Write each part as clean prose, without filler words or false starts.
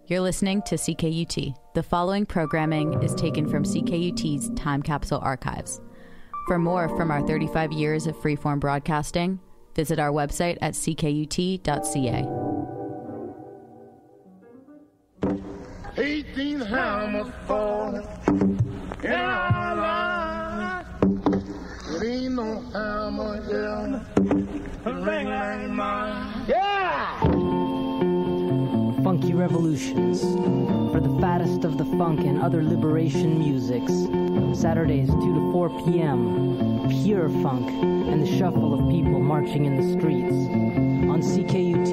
You're listening to CKUT. The following programming is taken from CKUT's Time Capsule archives. For more from our 35 years of freeform broadcasting, visit our website at ckut.ca. 18 hammers falling in our lives. It ain't no hammer here to ring like mine. Yeah! Funky Revolutions, for the fattest of the funk and other liberation musics. Saturdays 2 to 4 p.m. Pure funk and the shuffle of people marching in the streets. On CKUT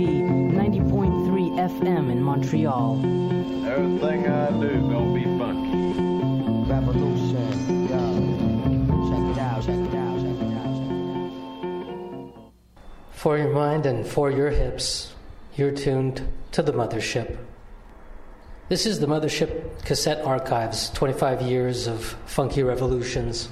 90.3 FM in Montreal. Everything I do gonna be funky. Revolution, yo. Check it out, check it out, check it out, check it out. For your mind and for your hips, you're tuned to the Mothership. This is the Mothership Cassette Archives, 25 years of funky revolutions.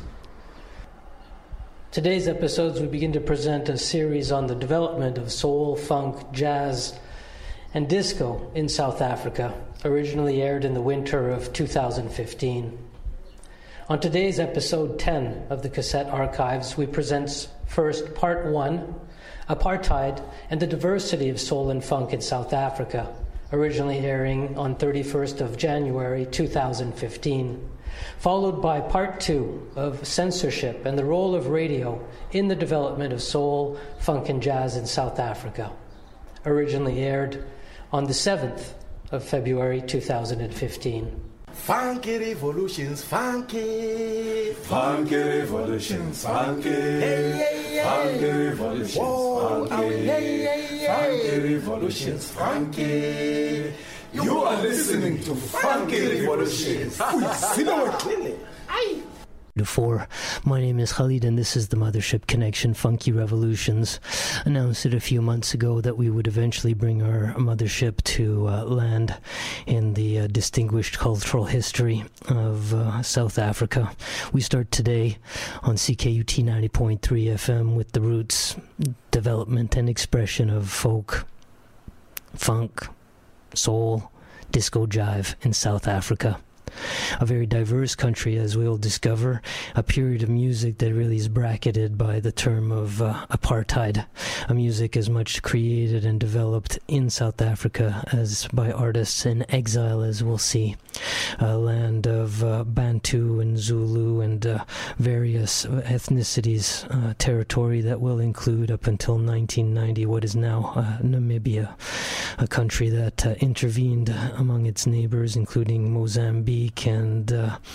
Today's episodes, we begin to present a series on the development of soul, funk, jazz, and disco in South Africa, originally aired in the winter of 2015. On today's episode 10 of the Cassette Archives, we present first Part 1, Apartheid and the Diversity of Soul and Funk in South Africa, originally airing on 31st of January 2015, followed by Part 2 of Censorship and the Role of Radio in the Development of Soul, Funk and Jazz in South Africa, originally aired on the 7th of February 2015. Funky revolutions, funky. Funky revolutions, funky. Hey, Funky revolutions, whoa, funky. Funky revolutions, funky. You are listening to Funky Revolutions. Clearly. Before, my name is Khalid and this is the Mothership Connection Funky Revolutions. Announced it a few months ago that we would eventually bring our mothership to land in the distinguished cultural history of South Africa. We start today on CKUT 90.3 FM with the roots, development and expression of folk, funk, soul, disco jive in South Africa. A very diverse country, as we'll discover, a period of music that really is bracketed by the term of apartheid, a music as much created and developed in South Africa as by artists in exile, as we'll see, a land of Bantu and Zulu and various ethnicities, territory that will include up until 1990 what is now Namibia, a country that intervened among its neighbors, including Mozambique and,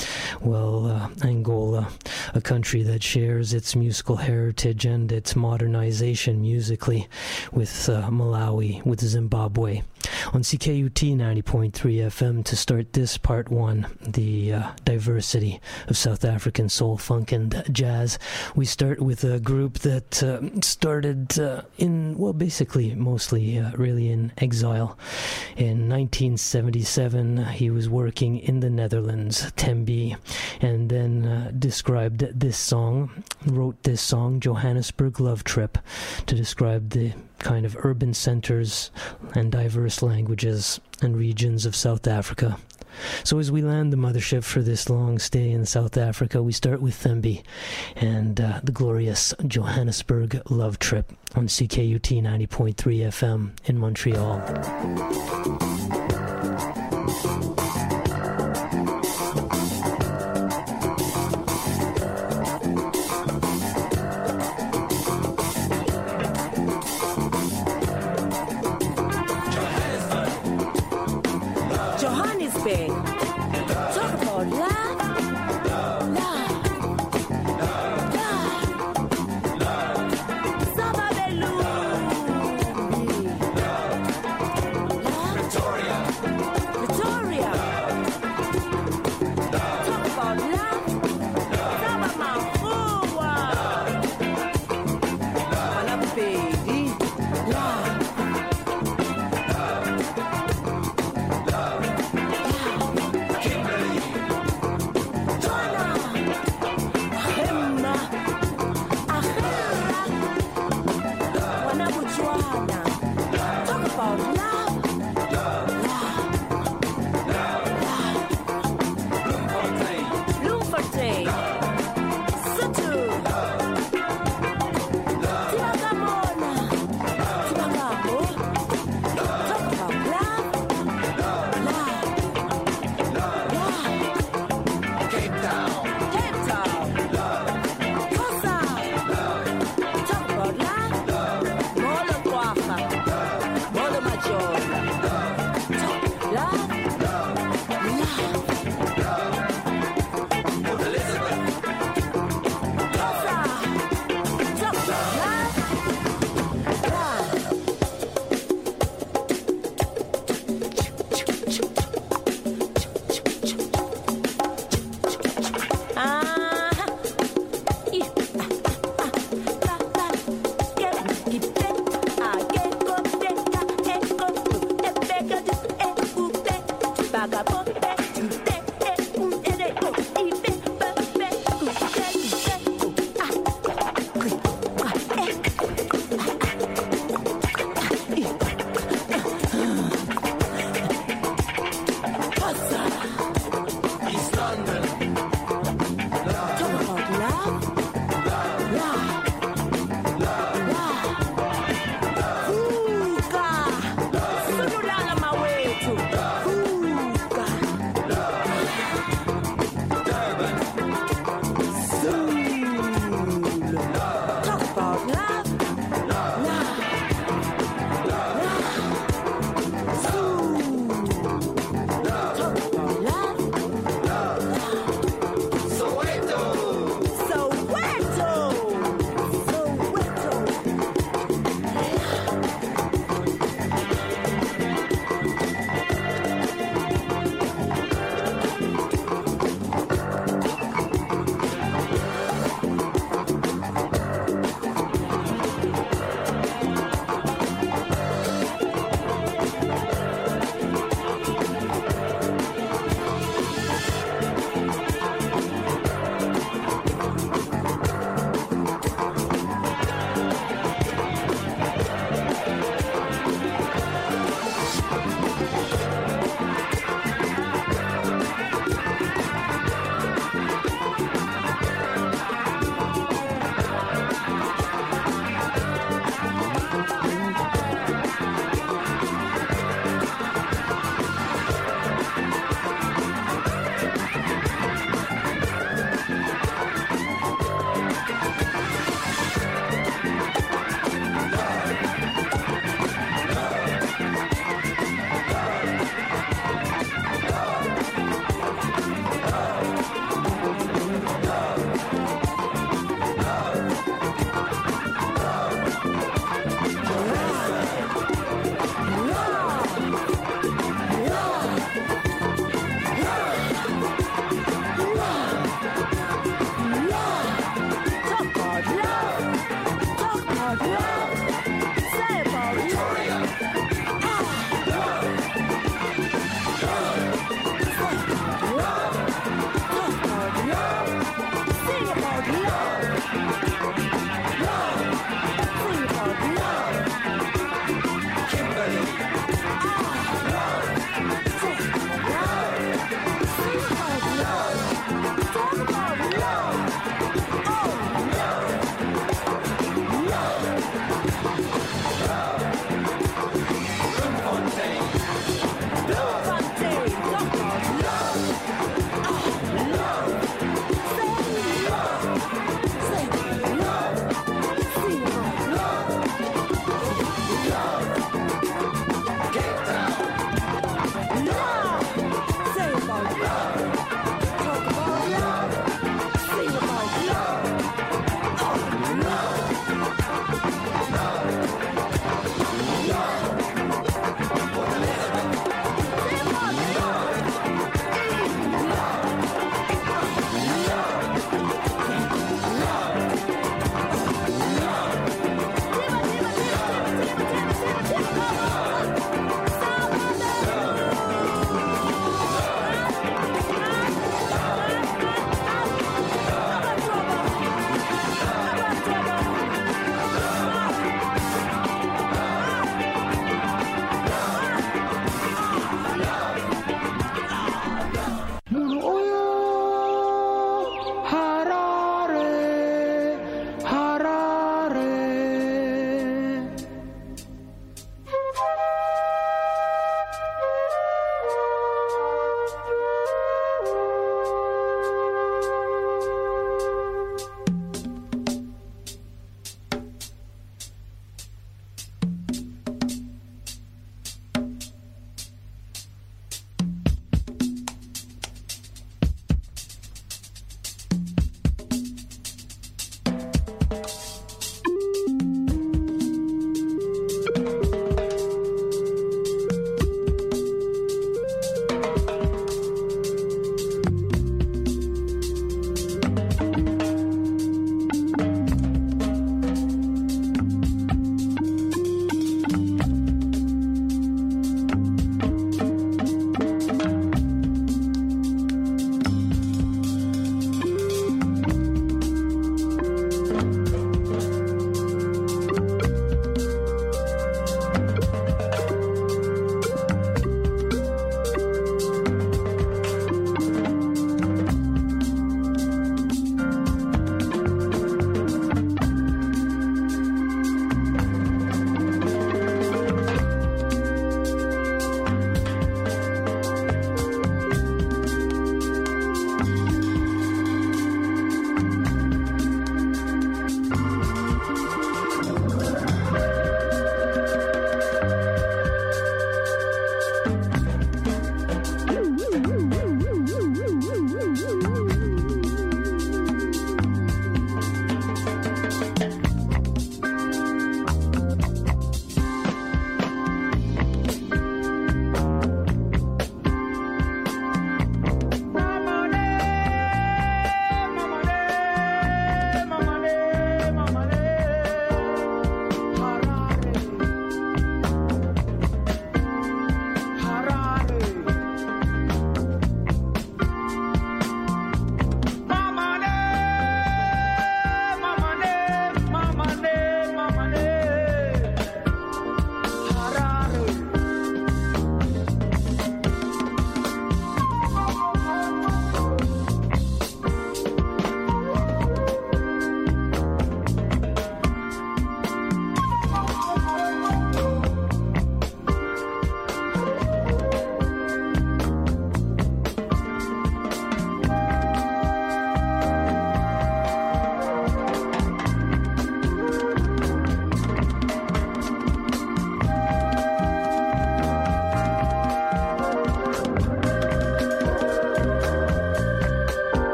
Angola, a country that shares its musical heritage and its modernization musically with Malawi, with Zimbabwe. On CKUT 90.3 FM to start this Part 1, the diversity of South African soul, funk, and jazz, we start with a group that started mostly really in exile. In 1977, he was working in the Netherlands, Tembe, and then wrote this song, Johannesburg Love Trip, to describe the kind of urban centers and diverse languages and regions of South Africa. So as we land the mothership for this long stay in South Africa, we start with Tembe and the glorious Johannesburg Love Trip on CKUT 90.3 FM in Montreal. Victoria.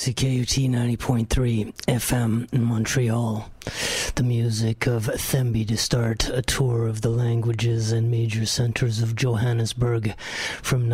CKUT 90.3 FM in Montreal. The music of Thembi to start a tour of the languages and major centers of Johannesburg from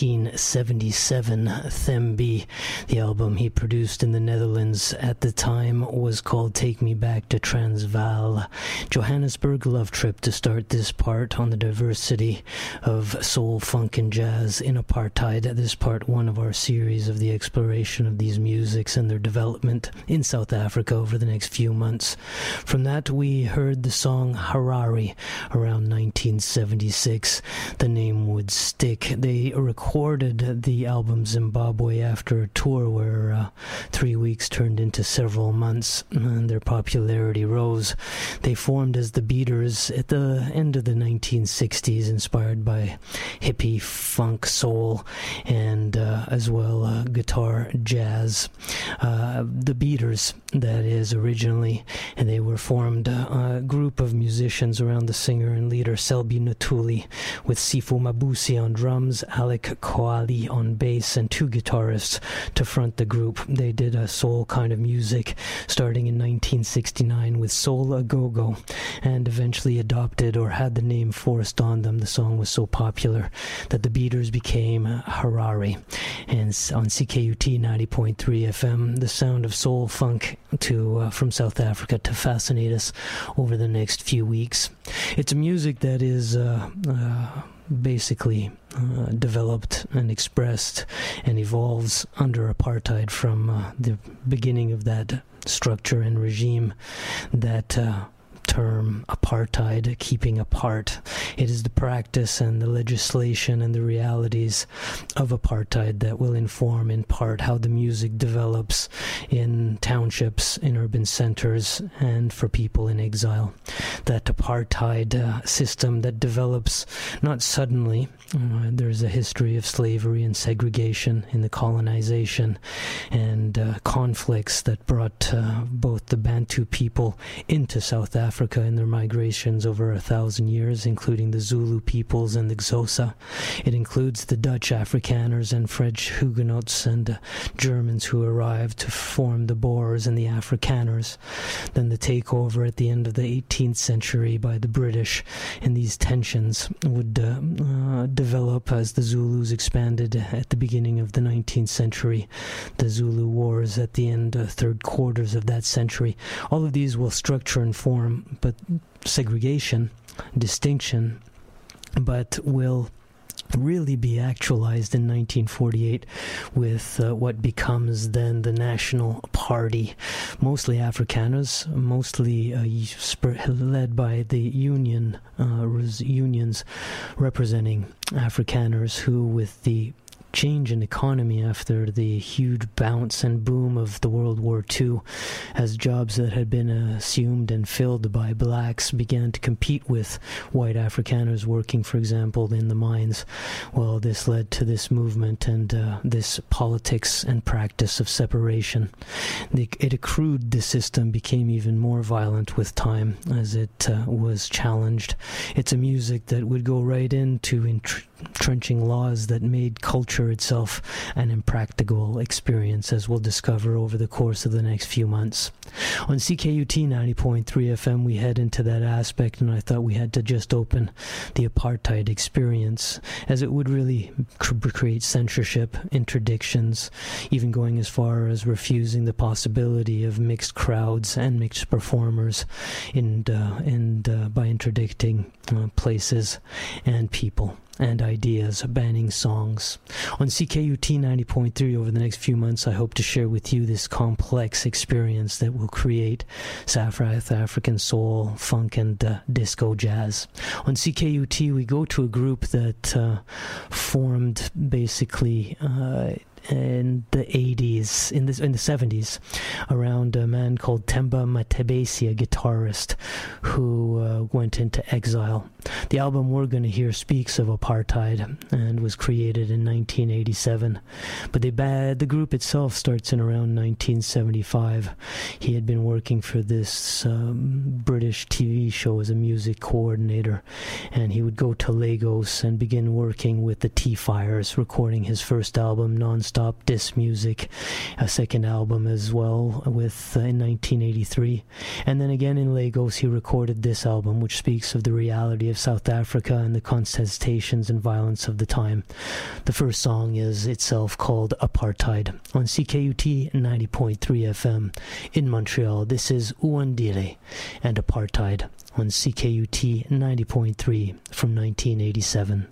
1977. Thembi, the album he produced in the Netherlands at the time, was called Take Me Back to Transvaal. Johannesburg Love Trip to start this part on the diversity of soul, funk, and jazz in apartheid. This is part one of our series of the exploration of these musics and their development in South Africa over the next few months. From that, we heard the song Harare around 1976. The name would stick. They recorded the album Zimbabwe after a tour where 3 weeks turned into several months, and their popularity rose. They formed as the Beaters at the end of the 1960s, inspired by hippie, funk, soul, and as well guitar, jazz. The Beaters, that is, originally, and they were formed a group of musicians around the singer and leader Selby Ntuli, with Sifu Mabusi on drums, Alec Koali on bass, and two guitarists to front the group. They did a soul kind of music starting in 1969 with Soul A Go-Go, and eventually adopted or had the name forced on them. The song was so popular that the Beaters became Harare. And on CKUT 90.3 FM, the sound of soul funk from South Africa to fascinate us over the next few weeks. It's a music that is basically developed and expressed and evolves under apartheid from the beginning of that structure and regime. That term apartheid, keeping apart. It is the practice and the legislation and the realities of apartheid that will inform in part how the music develops in townships, in urban centers, and for people in exile. That apartheid system that develops not suddenly. There's a history of slavery and segregation in the colonization and conflicts that brought both the Bantu people into South Africa in their migrations over 1,000 years, including the Zulu peoples and the Xhosa. It includes the Dutch Afrikaners and French Huguenots and Germans who arrived to form the Boers and the Afrikaners. Then the takeover at the end of the 18th century by the British, and these tensions would develop as the Zulus expanded at the beginning of the 19th century. The Zulu Wars at the end, third quarters of that century. All of these will structure and form, but segregation, distinction, but will really be actualized in 1948 with what becomes then the National Party, mostly Afrikaners, mostly led by the unions representing Afrikaners who, with the change in economy after the huge bounce and boom of the World War II, as jobs that had been assumed and filled by blacks began to compete with white Afrikaners working, for example, in the mines. Well, this led to this movement and this politics and practice of separation. It accrued, the system became even more violent with time as it was challenged. It's a music that would go right into entrenching laws that made culture itself an impractical experience, as we'll discover over the course of the next few months. On CKUT 90.3 FM, we head into that aspect, and I thought we had to just open the apartheid experience, as it would really create censorship, interdictions, even going as far as refusing the possibility of mixed crowds and mixed performers, and by interdicting places and people and ideas, banning songs. On CKUT 90.3 over the next few months, I hope to share with you this complex experience that will create South African soul, funk, and disco jazz. On CKUT, we go to a group that formed basically in the 80s, in the 70s, around a man called Themba Matebesi, a guitarist who went into exile. The album we're going to hear speaks of apartheid and was created in 1987, but the group itself starts in around 1975. He had been working for this British TV show as a music coordinator, and he would go to Lagos and begin working with the T-Fires, recording his first album, Non-Stop Stop Dis Music, a second album as well with in 1983. And then again in Lagos he recorded this album, which speaks of the reality of South Africa and the contestations and violence of the time. The first song is itself called Apartheid on CKUT 90.3 FM in Montreal. This is Uandile and Apartheid on CKUT 90.3 from 1987.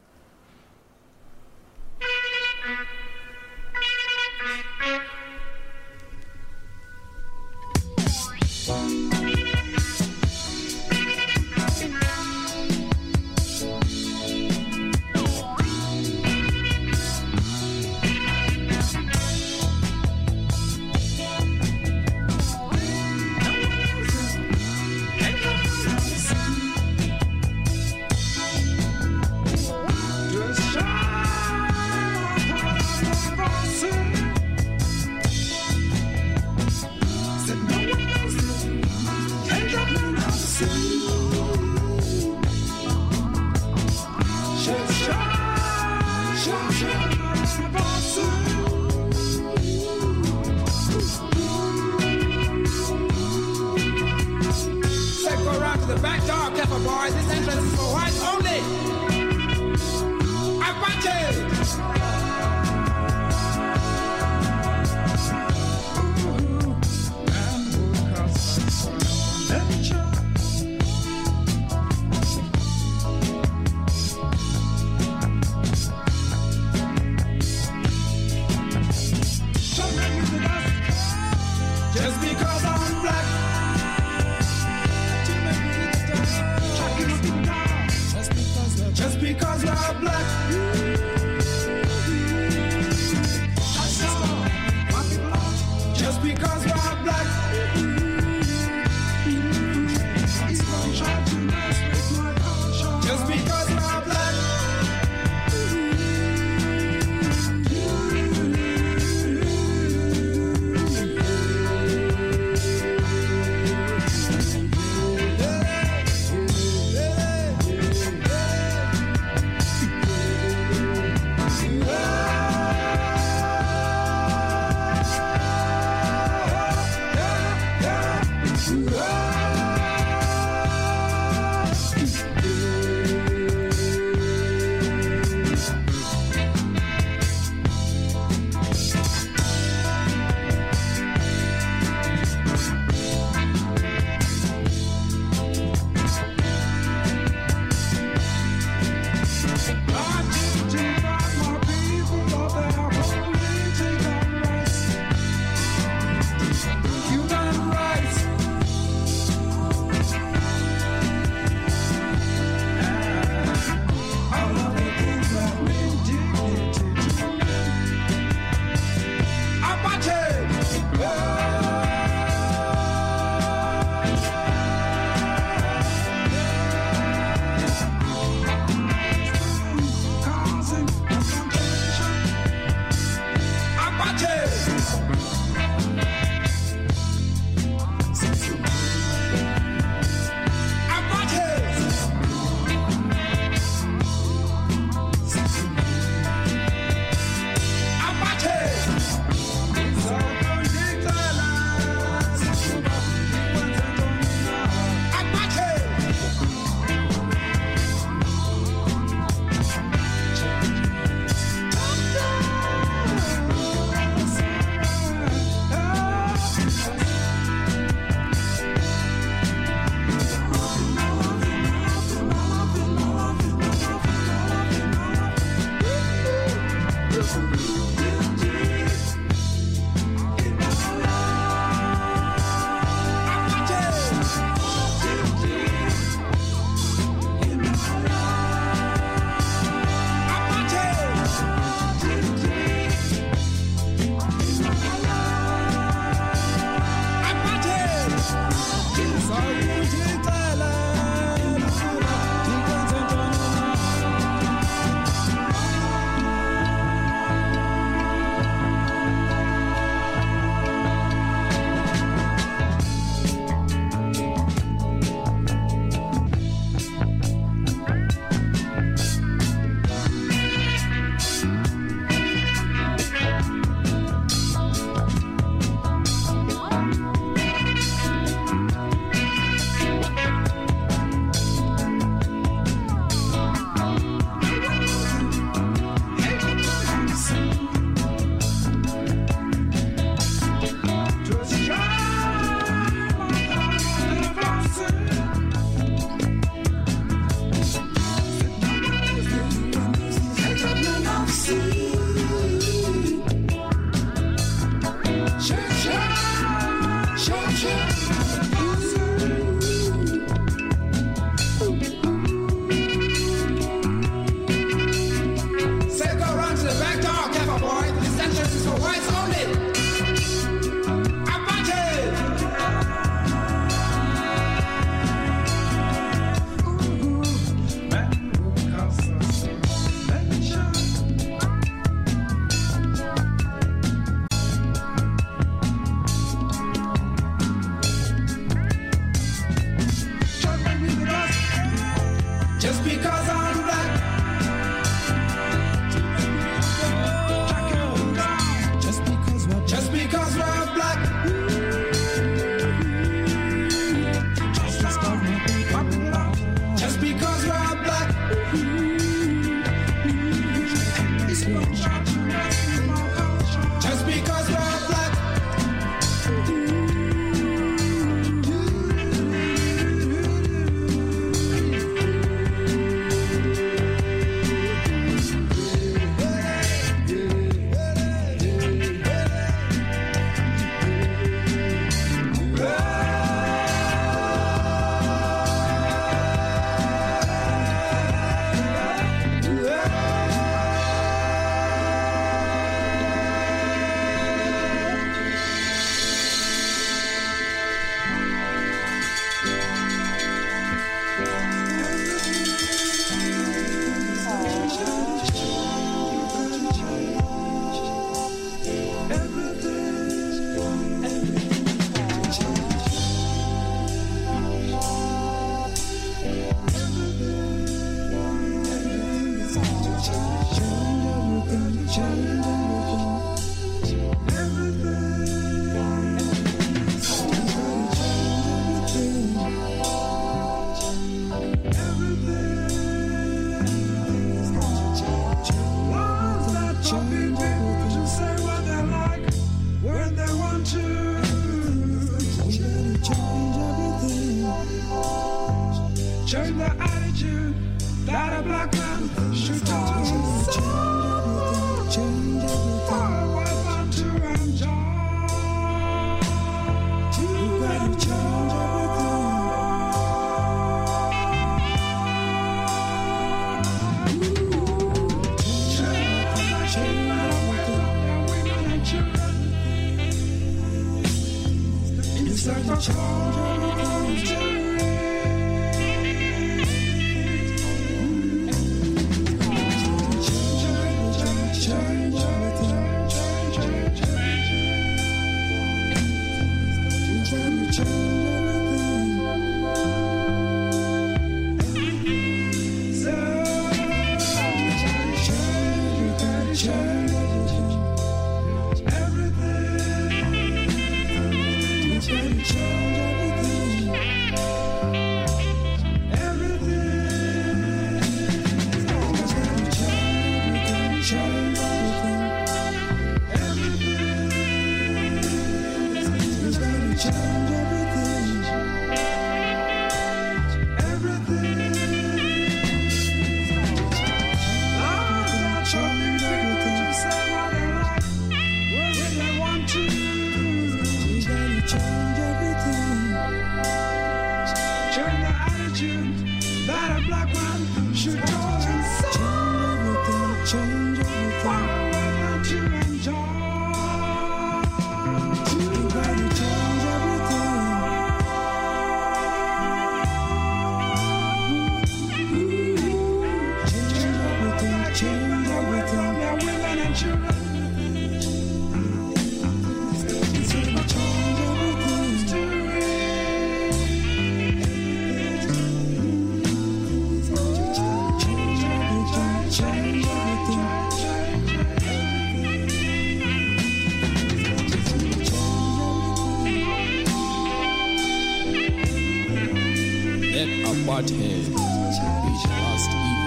Apartheid which last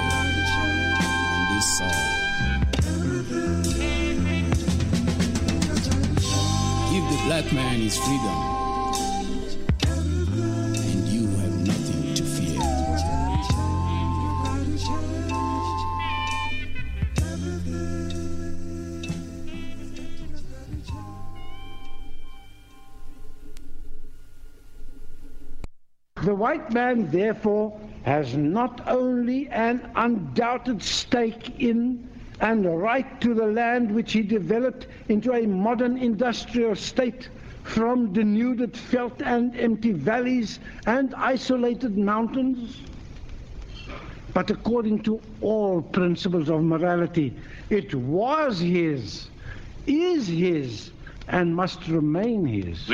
evil in this song. Give the black man his freedom, and you have nothing to fear. The white man, therefore, has not only an undoubted stake in and a right to the land which he developed into a modern industrial state from denuded veldt and empty valleys and isolated mountains, but according to all principles of morality, it was his, is his, and must remain his.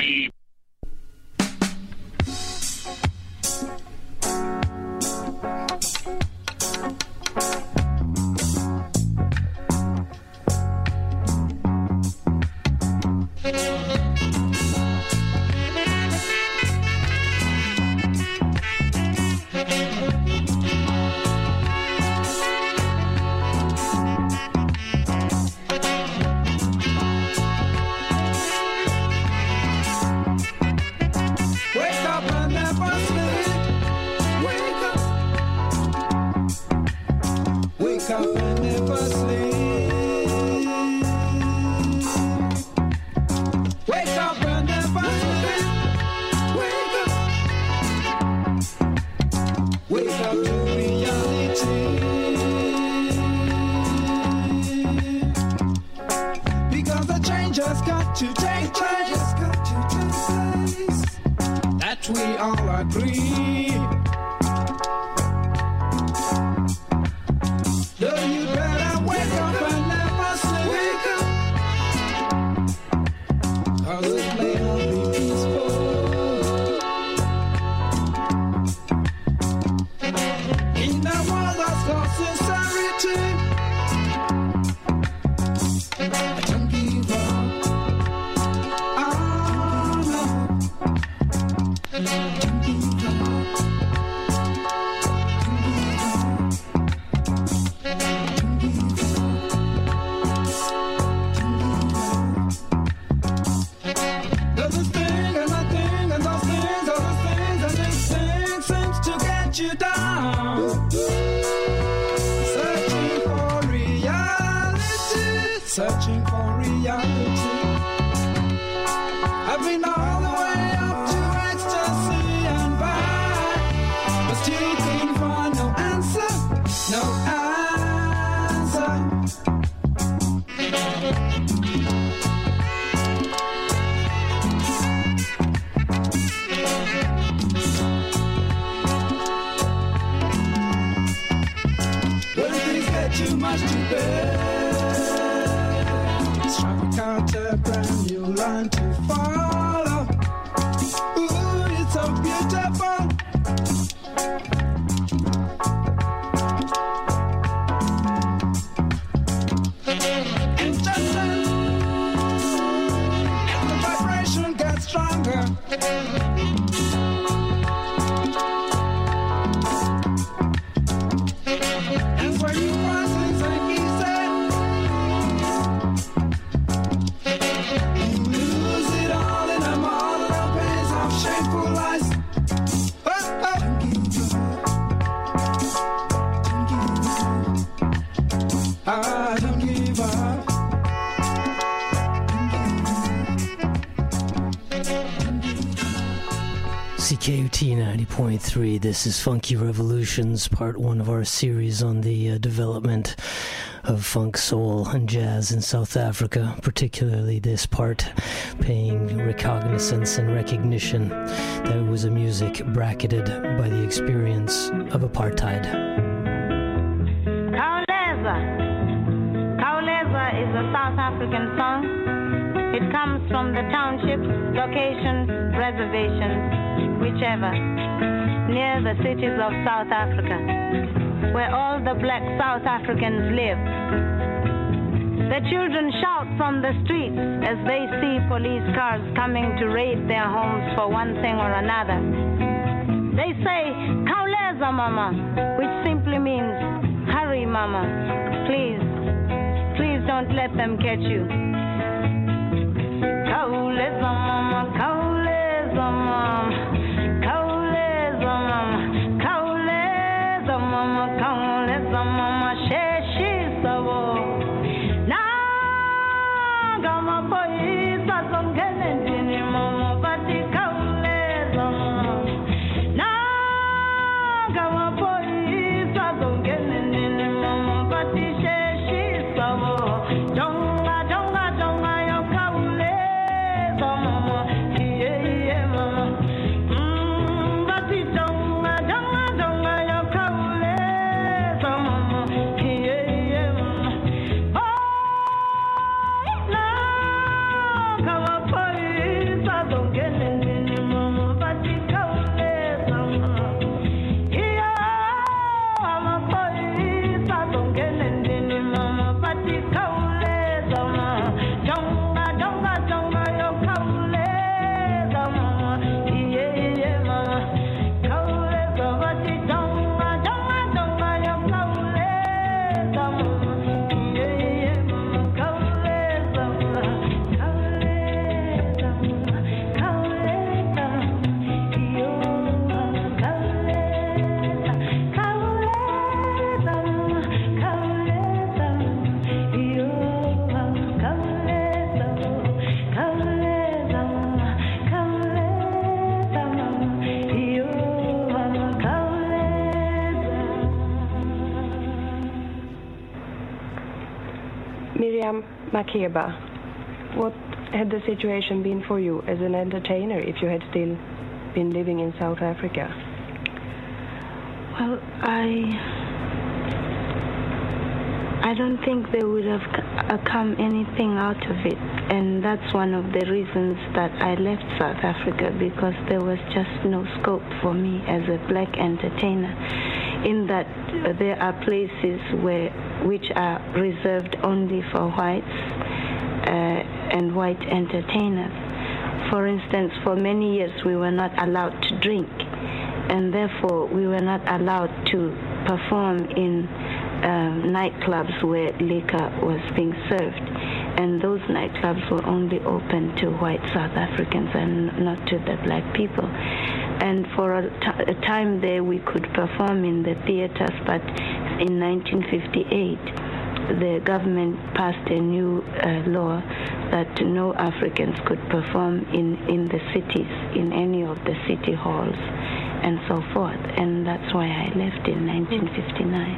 CKUT 90.3. This is Funky Revolutions, part one of our series on the development of funk, soul, and jazz in South Africa, particularly this part paying recognizance and recognition that it was a music bracketed by the experience of apartheid. Kauleza is a South African song. It comes from the townships, locations, reservations, whichever, near the cities of South Africa, where all the black South Africans live. The children shout from the streets as they see police cars coming to raid their homes for one thing or another. They say, Kauleza mama, which simply means, hurry mama, please don't let them catch you. Kauleza mama, Kauleza mama, Kauleza mama, Kauleza mama, Kauleza mama, sheshi sabo. Na gama poi sa songene dini mama, bati Kauleza mama. Na Miriam Makeba, what had the situation been for you as an entertainer if you had still been living in South Africa? Well, I don't think there would have come anything out of it, and that's one of the reasons that I left South Africa, because there was just no scope for me as a black entertainer, in that there are places which are reserved only for whites and white entertainers. For instance, for many years we were not allowed to drink, and therefore we were not allowed to perform in nightclubs where liquor was being served, and those nightclubs were only open to white South Africans and not to the black people. And for a time there we could perform in the theaters, but in 1958 the government passed a new law that no Africans could perform in the cities, in any of the city halls and so forth, and that's why I left in 1959.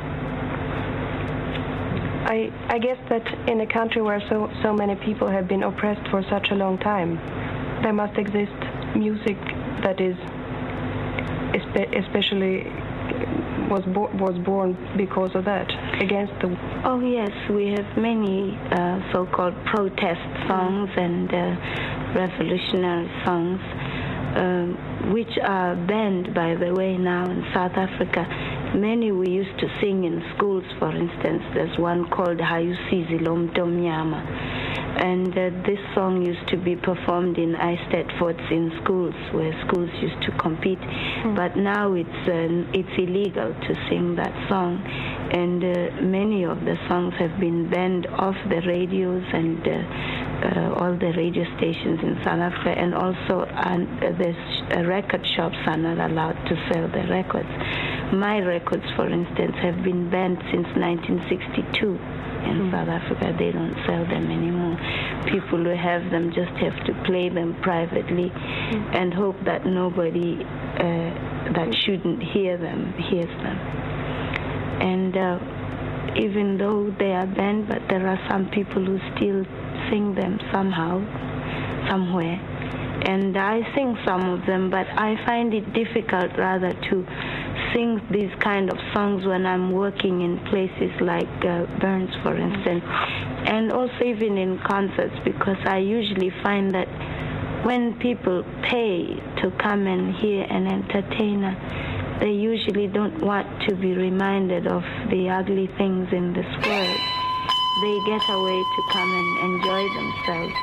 I guess that in a country where so many people have been oppressed for such a long time, there must exist music that is especially was born because of that, against the... Oh yes, we have many so-called protest songs and revolutionary songs, which are banned, by the way, now in South Africa. Many we used to sing in schools, for instance. There's one called Hayusizi Lomtomnyama. And this song used to be performed in Eistedt forts in schools, where schools used to compete. But now it's illegal to sing that song. And many of the songs have been banned off the radios and all the radio stations in South Africa. And also the record shops are not allowed to sell the records. My records, for instance, have been banned since 1962. In South Africa, they don't sell them anymore. People who have them just have to play them privately and hope that nobody that shouldn't hear them hears them. And even though they are banned, but there are some people who still sing them somehow, somewhere. And I sing some of them, but I find it difficult rather to sing these kind of songs when I'm working in places like Burns, for instance, and also even in concerts, because I usually find that when people pay to come and hear an entertainer, they usually don't want to be reminded of the ugly things in this world. They get away to come and enjoy themselves.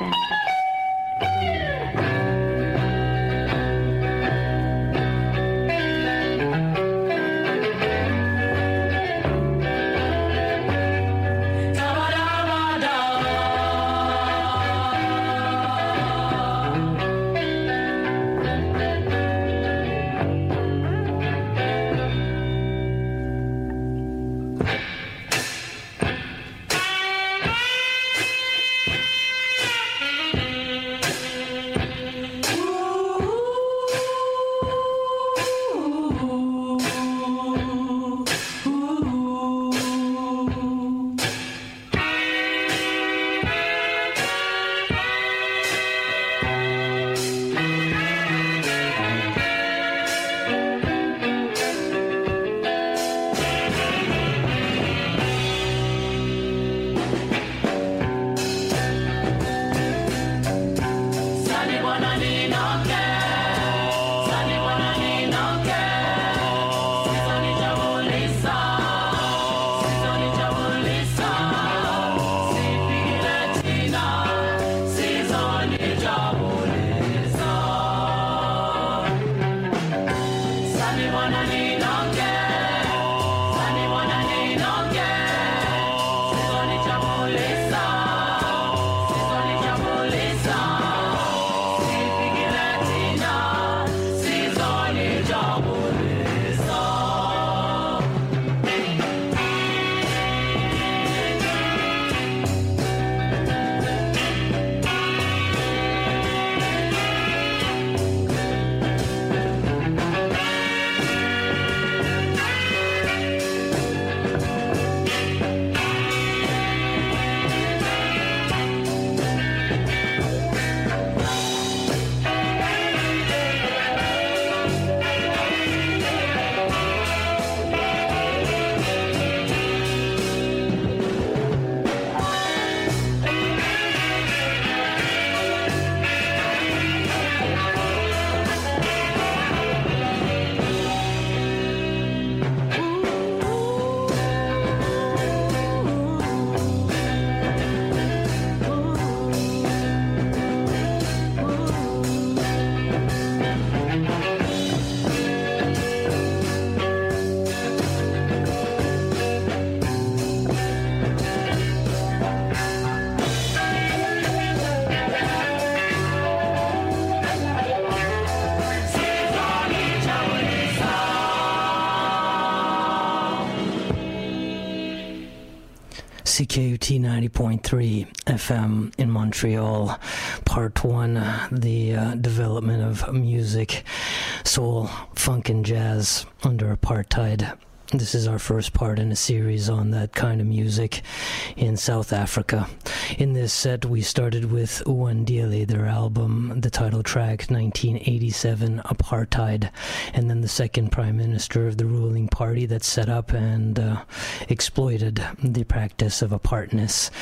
CKUT 90.3 FM in Montreal. Part 1, the development of music, soul, funk, and jazz under apartheid. This is our first part in a series on that kind of music in South Africa. In this set, we started with Uwandile, their album, the title track, 1987, Apartheid, and then the second prime minister of the ruling party that set up and exploited the practice of apartheid,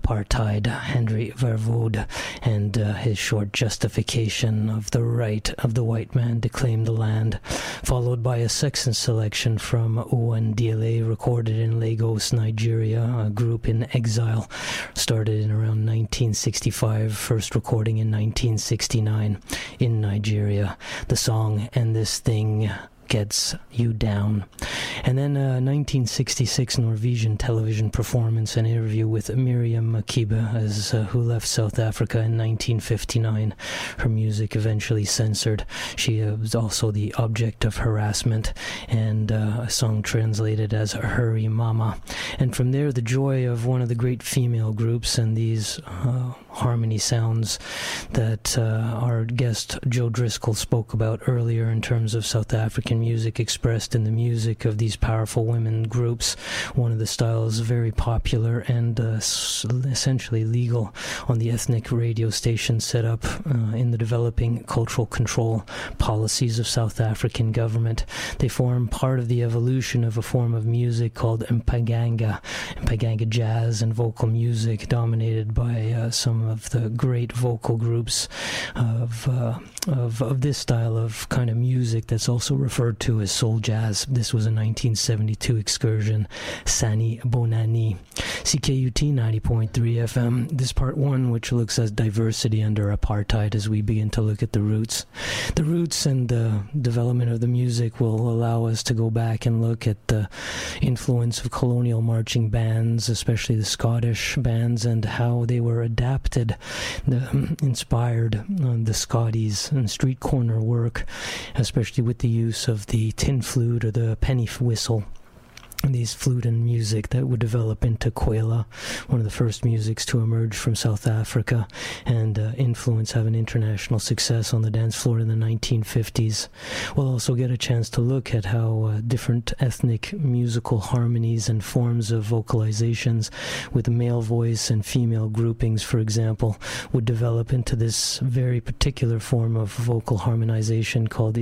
Henry Verwoerd, and his short justification of the right of the white man to claim the land, followed by a section selection from Uwandile, recorded in Lagos, Nigeria, a group in exile, started in around 1965, first recording in 1969 in Nigeria. The song "And This Thing Gets You Down." And then a 1966 Norwegian television performance, an interview with Miriam Makeba, who left South Africa in 1959. Her music eventually censored. She was also the object of harassment, and a song translated as "Hurry Mama." And from there, the joy of one of the great female groups and these harmony sounds that our guest Joe Driscoll spoke about earlier in terms of South African music expressed in the music of these powerful women groups. One of the styles very popular and essentially legal on the ethnic radio station set up in the developing cultural control policies of South African government. They form part of the evolution of a form of music called Mpaganga jazz and vocal music, dominated by some of the great vocal groups of this style of kind of music that's also referred to as soul jazz. This was a 1972 excursion, Sani Bonani. CKUT 90.3 FM. This part 1, which looks at diversity under apartheid as we begin to look at the roots. The roots and the development of the music will allow us to go back and look at the influence of colonial marching bands, especially the Scottish bands, and how they were adapted, inspired the Scotties and street corner work, especially with the use of the tin flute or the penny whistle. These flute and music that would develop into Kwela, one of the first musics to emerge from South Africa and influence, have an international success on the dance floor in the 1950s. We'll also get a chance to look at how different ethnic musical harmonies and forms of vocalizations with male voice and female groupings, for example, would develop into this very particular form of vocal harmonization called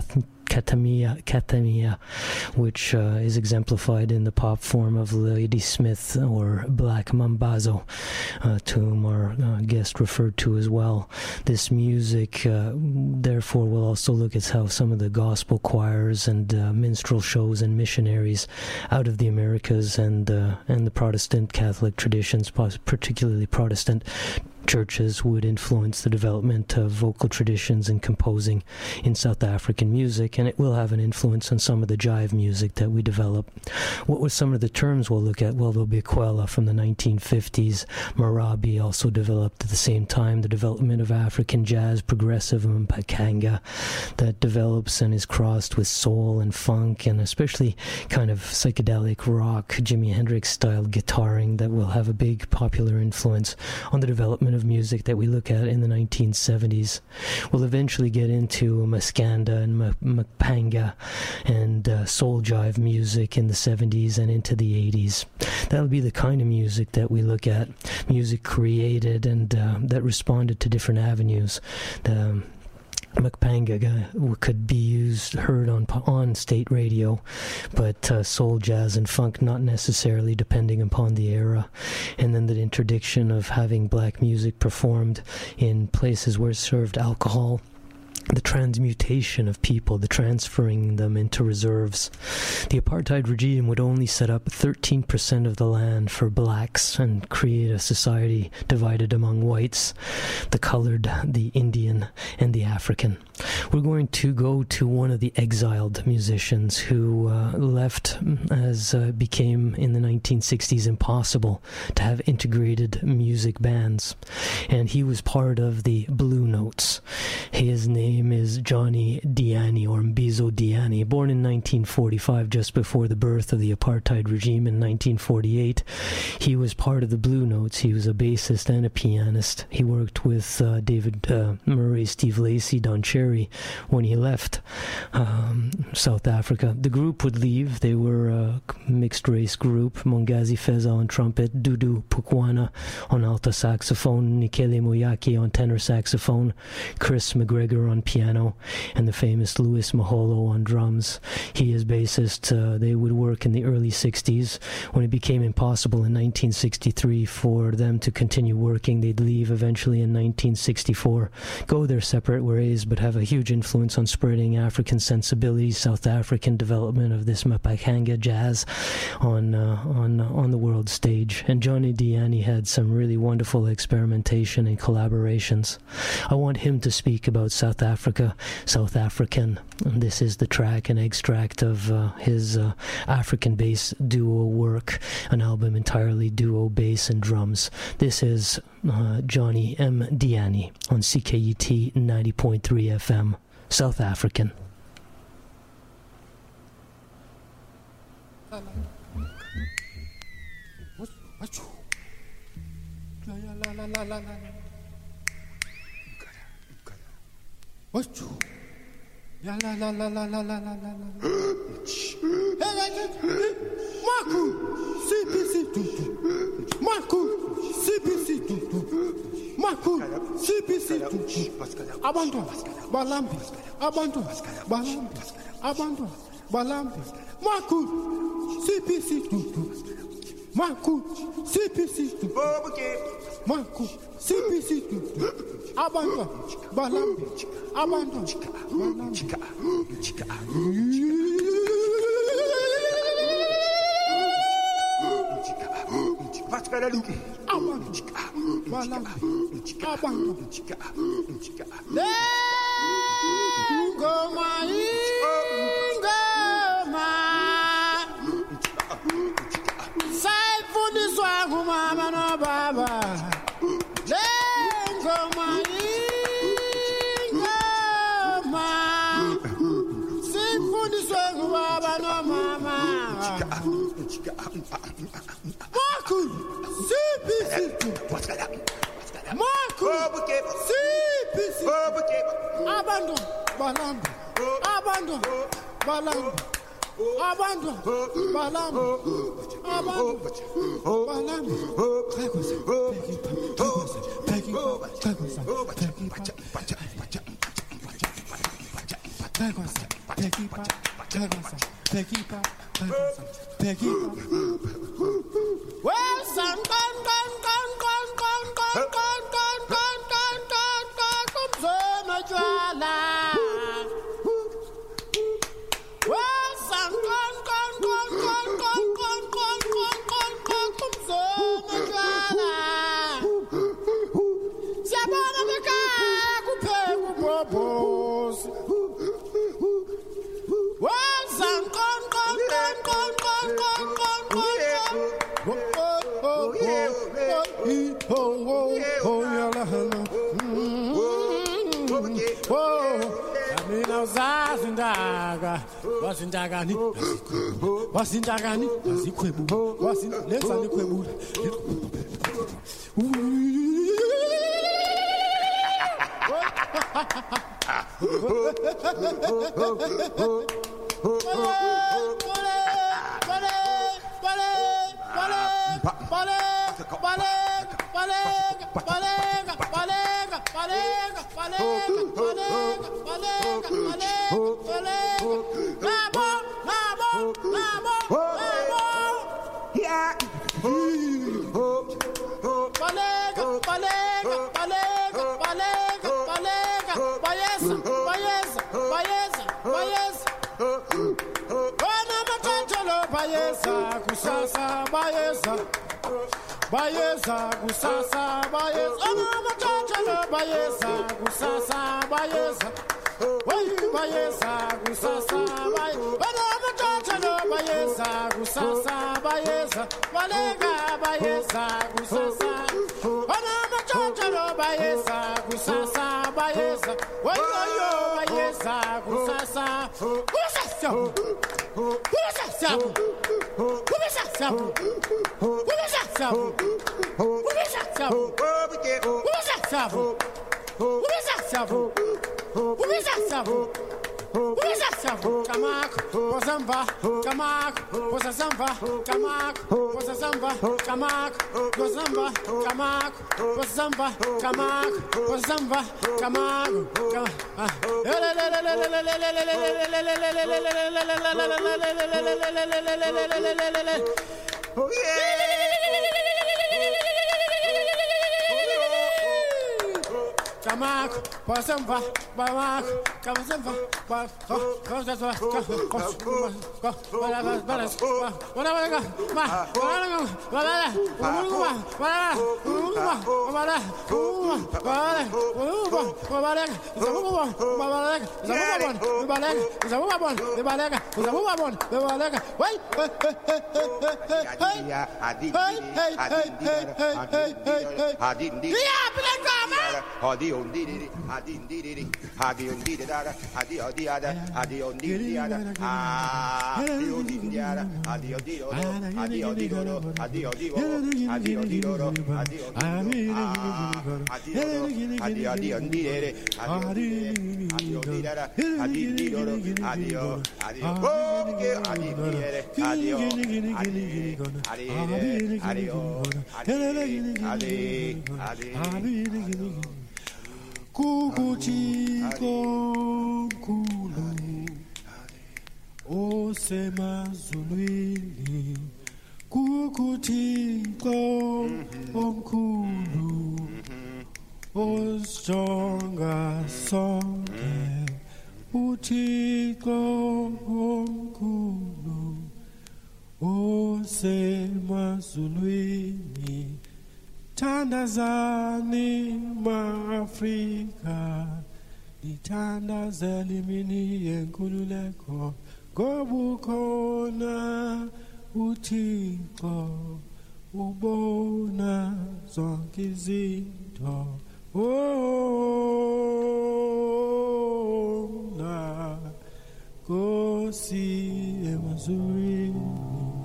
Katamia, which is exemplified in the pop form of Lady Smith or Black Mambazo, to whom our guest referred to as well. This music, therefore, will also look at how some of the gospel choirs and minstrel shows and missionaries out of the Americas and the Protestant Catholic traditions, particularly Protestant churches, would influence the development of vocal traditions and composing in South African music, and it will have an influence on some of the jive music that we develop. What were some of the terms we'll look at? Well, there'll be Kwela from the 1950s. Marabi also developed at the same time. The development of African jazz, progressive Mpaganga, that develops and is crossed with soul and funk, and especially kind of psychedelic rock, Jimi Hendrix style guitaring, that will have a big popular influence on the development of music that we look at in the 1970s. We'll eventually get into Maskanda and Mpanga and soul jive music in the 70s and into the 80s. That'll be the kind of music that we look at, music created and that responded to different avenues. The Mpanga could be heard on state radio, but soul, jazz, and funk not necessarily, depending upon the era. And then the interdiction of having black music performed in places where it served alcohol, the transmutation of people, the transferring them into reserves. The apartheid regime would only set up 13% of the land for blacks and create a society divided among whites, the colored, the Indian, and the African. We're going to go to one of the exiled musicians who left as became in the 1960s impossible to have integrated music bands. And he was part of the Blue Notes. His name is Johnny Diani, or Mbizo Diani, born in 1945, just before the birth of the apartheid regime in 1948. He was part of the Blue Notes. He was a bassist and a pianist. He worked with David Murray, Steve Lacy, Don Cherry when he left South Africa. The group would leave. They were a mixed-race group. Mongazi Feza on trumpet, Dudu Pukwana on alto saxophone, Nikele Moyaki on tenor saxophone, Chris McGregor on piano, and the famous Louis Maholo on drums. He is bassist. They would work in the early 60s. When it became impossible in 1963 for them to continue working, they'd leave eventually in 1964, go their separate ways, but have a huge influence on spreading African sensibilities, South African development of this Mapakanga jazz on the world stage. And Johnny Diani had some really wonderful experimentation and collaborations. I want him to speak about South Africa, South African, and this is the track, an extract of his African bass duo work, an album entirely duo bass and drums. This is Johnny M. Diani on CKUT 90.3 FM, South African. Marco, CPC tutu. Marco, CPC tutu. Marco, CPC tutu. Abandon, Balambi. Abandon, Balambi. Abandon, Balambi. Marco, CPC tutu. Marco, CPC tutu. Marco, CPC tutu. Abandon, Balambi. Abandon, Balambi. Marco, CPC. Marco, CPC. Abandon, Balambi. Abandon, Balambi. Abandon, Balambi. Abandon, Balambi. Well, son, gone, so much wala. Well, son, gone, so much wala. Siabana meka kupe kubobos. Well, son, gone. Wasindagani, asikwebu, lenza nikwebu. Bayeza kusasa bayeza, oh mama chacha bayeza kusasa bayeza. bayeza kusasa banamatocha no bayeza kusasa bayeza balega bayeza kusasa banamatocha no bayeza kusasa bayeza wayo bayeza kusasa kusasa kusasa kusasa Kamak, Pasamba, Bamak, Kamasamba, Kukuchiko mkulu osemazulwini Kukuchiko omkhulu osjonga sonke Uthixo omkhulu osemazulwini Thandazani ma-Afrika Nithandazela imini yenkululeko ngobukhona uThixo ubona zonke izinto na Nkosi emazulwini.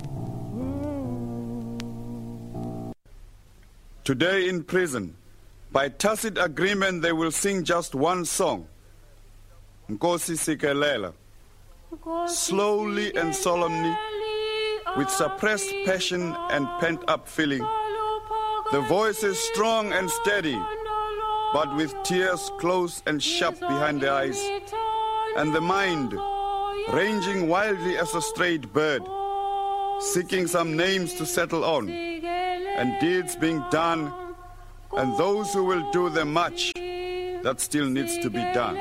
Today in prison, by tacit agreement, they will sing just one song, Nkosi Sikelela, slowly and solemnly, with suppressed passion and pent-up feeling. The voice is strong and steady, but with tears close and sharp behind the eyes, and the mind ranging wildly as a strayed bird, seeking some names to settle on, and deeds being done, and those who will do them much that still needs to be done.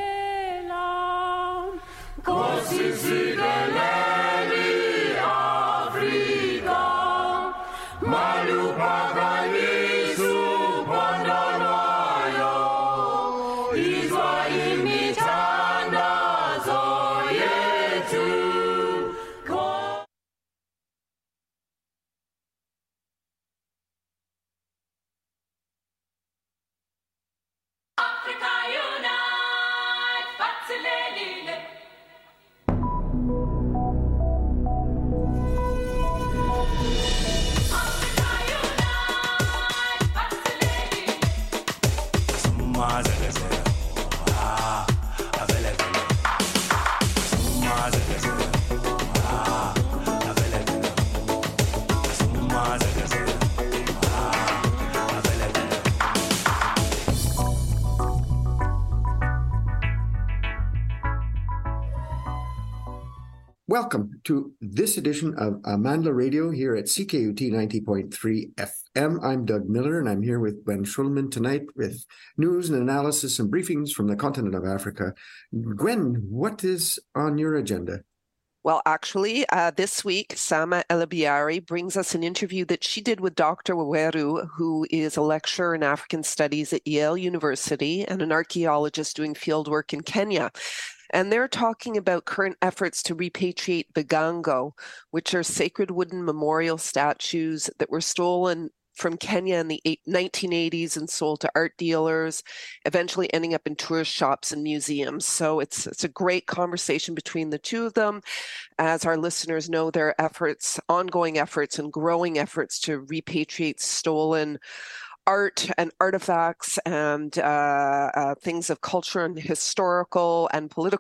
Welcome to this edition of Amandla Radio here at CKUT 90.3 FM. I'm Doug Miller, and I'm here with Gwen Schulman tonight with news and analysis and briefings from the continent of Africa. Gwen, what is on your agenda? Well, actually, this week, Sama Elabiari brings us an interview that she did with Dr. Waweru, who is a lecturer in African Studies at Yale University and an archaeologist doing fieldwork in Kenya. And they're talking about current efforts to repatriate Bigango, which are sacred wooden memorial statues that were stolen from Kenya in the 1980s and sold to art dealers, eventually ending up in tourist shops and museums. So it's a great conversation between the two of them. As our listeners know, their efforts, ongoing efforts and growing efforts to repatriate stolen art and artifacts and things of culture and historical and political